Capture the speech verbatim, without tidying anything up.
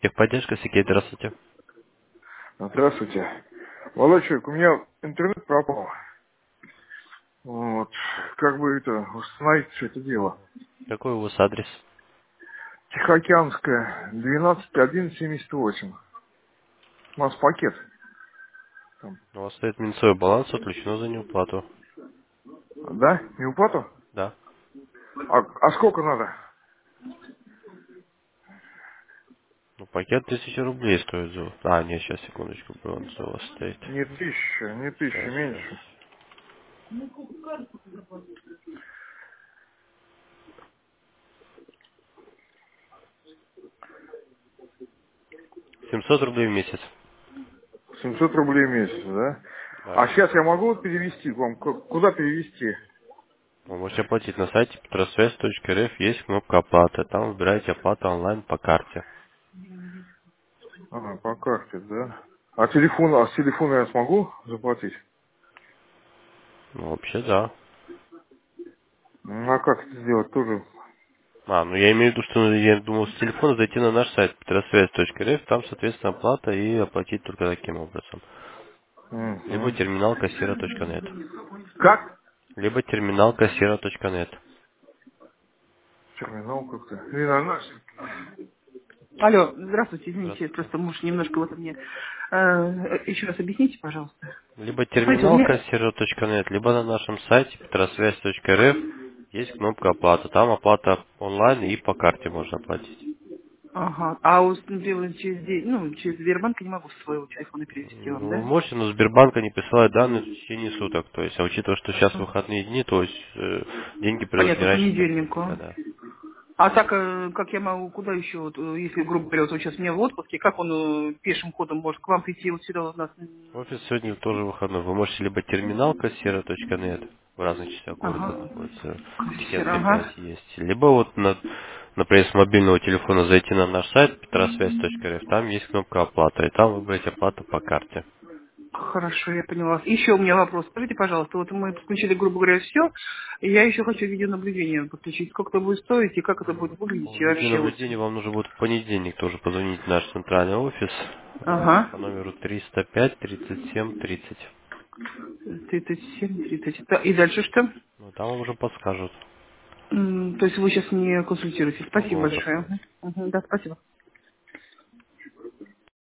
Техподдержка, Сергей, здравствуйте. Здравствуйте. Молодой человек, у меня интернет пропал. Вот. Как бы это, установить все это дело. Какой у вас адрес? Тихоокеанская, двенадцать один семьдесят восемь. У нас пакет. Там. У вас стоит минусовой баланс, отключено за неуплату. Да? Не уплату? Да. А, а сколько надо? Ну, пакет тысяча рублей стоит за... А, нет, сейчас, секундочку, баланс у вас стоит. Не тысяча, не тысяча, Сейчас, сейчас. меньше. семьсот рублей в месяц. семьсот рублей в месяц, да? Да. А сейчас я могу перевести к вам? К- Куда перевести? Вы можете оплатить на сайте петросвязь точка эр эф, есть кнопка оплаты. Там выбираете оплату онлайн по карте. Ага, по карте, да? А телефон, а с телефона я смогу заплатить? Ну, вообще, да. Ну, а как это сделать тоже? А, ну я имею в виду, что я думал с телефона зайти на наш сайт петросвязь точка эр эф, там, соответственно, оплата и оплатить только таким образом. Либо Мгм. терминал кассира точка нет. Как? Либо терминал кассира точка нет. Терминал как-то. Не на наш. Алло, здравствуйте, извините, Здравствуйте. просто муж немножко вот мне... Э, еще раз объясните, пожалуйста. Либо Знаете, у терминал меня... кассира точка нет, либо на нашем сайте петросвязь точка эр эф есть кнопка оплата. Там оплата онлайн и по карте можно оплатить. Ага, а у, например, через, де- ну, через Сбербанк я не могу с своего телефона перевести вам, Ну, вы да? можете, но Сбербанк не присылает данные в течение суток. То есть, а учитывая, что сейчас М. выходные дни, то есть э, деньги придут не Понятно, к раньше понедельнику. понедельника, да. А так, э, как я могу, куда еще, вот, э, если, грубо говоря, вот он сейчас у меня в отпуске, как он э, пешим ходом может к вам прийти вот сюда у нас? м, Офис сегодня тоже выходной. Вы можете либо терминал кассира точка нет в разных частях города Ага, находится, кассир, Тихоокеанской ага. пять есть. Либо вот, на, например, с мобильного телефона зайти на наш сайт петросвязь точка эр эф, там есть кнопка оплата, и там выбрать оплату по карте. Хорошо, я поняла. Еще у меня вопрос. Скажите, пожалуйста, вот мы подключили, грубо говоря, все, и я еще хочу видеонаблюдение подключить. Сколько это будет стоить и как это будет выглядеть По и вообще вот. видеонаблюдению вам нужно будет в понедельник тоже позвонить в наш центральный офис э, Ага. по номеру триста пять тридцать семь тридцать. тридцать семь, тридцать. Да, и дальше что? Ну, там вам уже подскажут. М, То есть вы сейчас не консультируетесь. Могу Спасибо вам большое. подсказать. Мгм. Мгм, да, спасибо.